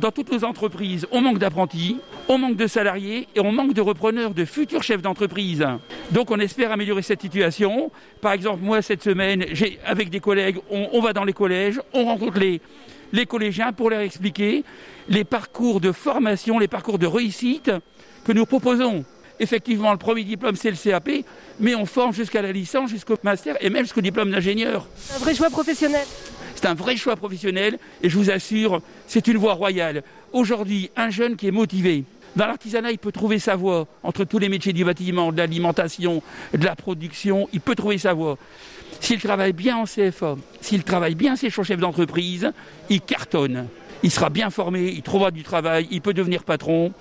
dans toutes nos entreprises, on manque d'apprentis, on manque de salariés et on manque de repreneurs, de futurs chefs d'entreprise. Donc on espère améliorer cette situation. Par exemple, moi cette semaine, avec des collègues, on va dans les collèges, on rencontre les collégiens pour leur expliquer les parcours de formation, les parcours de réussite que nous proposons. Effectivement, le premier diplôme, c'est le CAP, mais on forme jusqu'à la licence, jusqu'au master et même jusqu'au diplôme d'ingénieur. Un vrai choix professionnel. C'est un vrai choix professionnel et je vous assure, c'est une voie royale. Aujourd'hui, un jeune qui est motivé, dans l'artisanat, il peut trouver sa voie. Entre tous les métiers du bâtiment, de l'alimentation, de la production, il peut trouver sa voie. S'il travaille bien en CFA, s'il travaille bien ses chefs d'entreprise, il cartonne. Il sera bien formé, il trouvera du travail, il peut devenir patron.